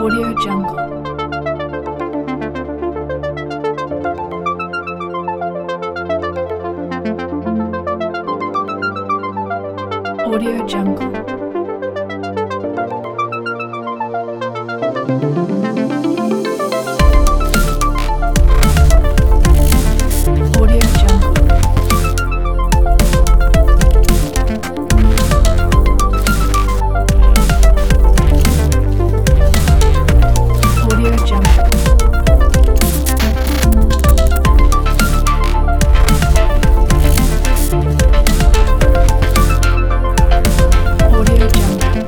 Audio Jungle. Audio Jungle. Audio Jungle. Audio Jungle. Audio Jungle.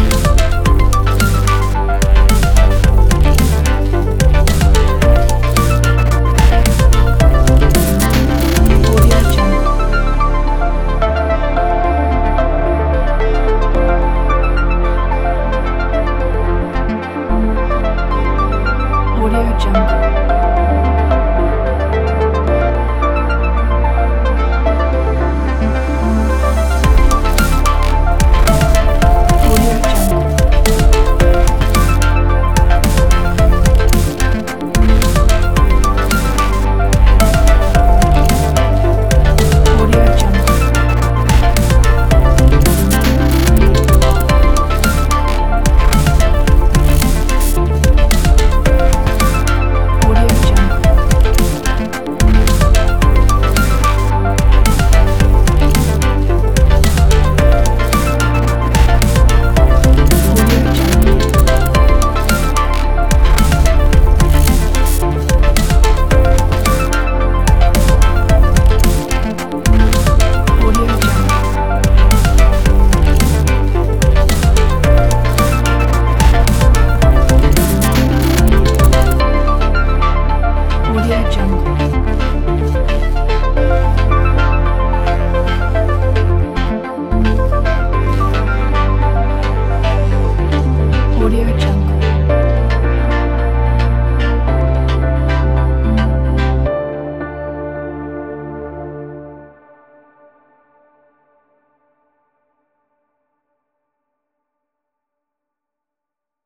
Audio Jungle. Audio Jungle. Audio Jungle. Audio Jungle. Audio Jungle. Audio Jungle. Audio Jungle. Audio Jungle. Audio